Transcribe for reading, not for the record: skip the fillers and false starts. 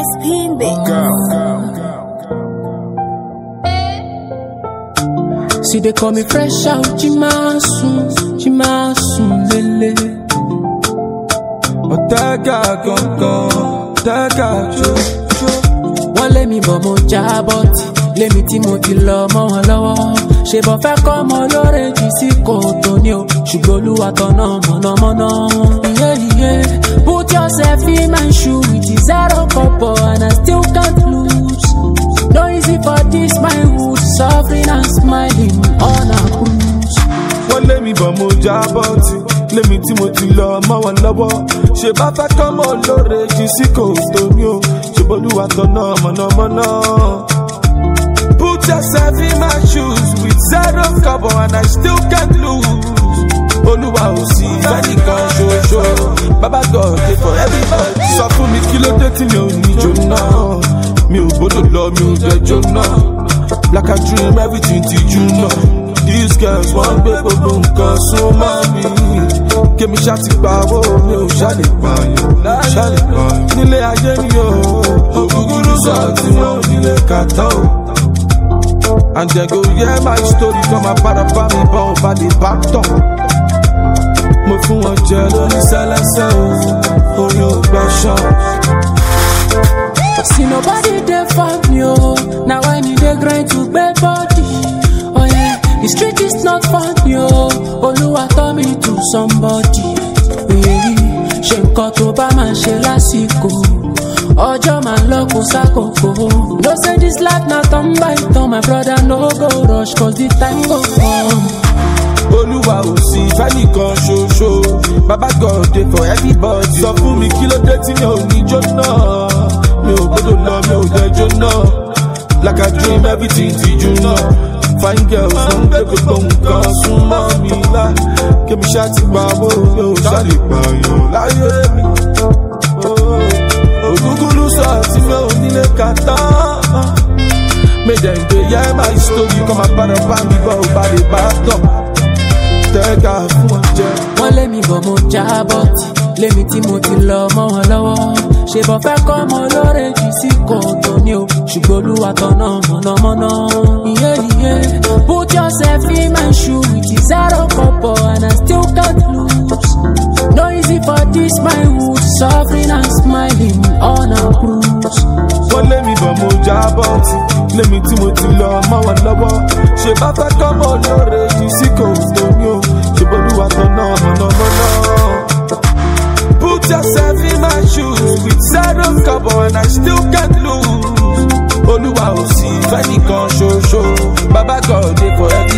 Crispin Bake. See they call me fresh out, Jimasu, lele. Otega gongo, Otega jo. Wọ́n lé mi bọ̀ mo jábọ́tì, lémi tí mo ti lọ mọ́ wọn lọ́wọ́. Ṣé bọ̀ fẹ́ kọ́ ọmọ lóore jù sí kòtò ni o, ṣùgbọ́n Olúwa tọ̀nà mọ̀nàmọ́ná. Yeah. Put yourself in my shoe with zero kobo and I still can't lose. No easy for this my wood, suffering and smiling on a cruise. Wọ́n lé mi bọ̀ mo jábọ́tì, lémi tí mo ti lọ mọ́ wọn lọ́wọ́. Ṣé bá fẹ́ kọ́ ọmọ lóore jù sí kòtò ni o, ṣùgbọ́n Olúwa tọ̀nà mọ̀nàmọ́ná. Put yourself in my shoes with zero kobo and I still can't lose. Olúwa ò sí fẹ́nìkan ṣoṣo, Baba God dey for everybody. Sọ fún mi kí ló dé tí mi ò ní jóná, mi ò gbọ́dọ̀ lọ mi ò dẹ̀ jóná. Like I dream everything ti jóná. These girls wọ́n gbé gbogbo nǹkan súnmọ́ mi. Kémi ṣáàtì pawó mi ò ṣàlè pààyàn. Nílé ayé mi ò, ògúngúrú sọ tí wọ́n nílé kàtá o. And then go hear my story from my parapa mi bọ́ ọba lè bá tọ̀. Mo fún wọn jẹ lórí sẹ́lẹ́sẹ́ o, orí ò gbà ṣan. See nobody there for me, oh. Now I need a grind to bed body. Oh yeah, the street is not for me, oh. Olúwa turn me to somebody. Ṣé nǹkan tó bá máa ṣe lásìkò, ọjọ́ máa ń lọ kó sákòókò. No say this life na turn by turn, my brother no go rush cause the time go come. Olúwa ò sí fẹ́nìkan ṣoṣo, Baba God dey for everybody. Sọ fún mi kí ló dé tí mi ò ní jóná, mi ò gbọ́dọ̀ lọ mi ò dẹ̀ jóná. Like I dream everything ti jóná. Fine girls wọ́n gbé gbogbo nǹkan súnmọ́ mi lá. Kémi ṣáàtì pawó mi ò ṣàlè pààyàn láyé mi. Ògúngúrú sọ tí mi ò nílé kàtá. Make them dey hear my story, come and parapa mi bọ́ ọba lè bá tọ̀. Tẹ́gà fún ọjẹ́. Wọ́n lé mi bọ̀ mo jábọ́tì, lémi tí mo ti lọ mọ́ wọn lọ́wọ́. Ṣé bọ̀ fẹ́ kọ́ ọmọ lóore jù sí kòtò ni o, ṣùgbọ́n Olúwa tọ̀nà mọ̀nàmọ́ná. Yeah. Put yourself in my shoe with zero kobo and I still can't lose. No easy for this my wood, suffering and smiling on a cruise. Wọ́n lé mi bọ̀ mo jábọ́tì, lémi tí mo ti lọ mọ́ wọn lọ́wọ́. Ṣé bá fẹ́ kọ́ ọmọ lóore jù sí kòtò ni o, ṣùgbọ́n Olúwa tọ̀nà mọ̀nàmọ́ná. Put yourself in my shoes with zero kobo and I still can't lose. Olúwa ò sí fẹ́nìkan ṣoṣo, Baba God dey for everybody.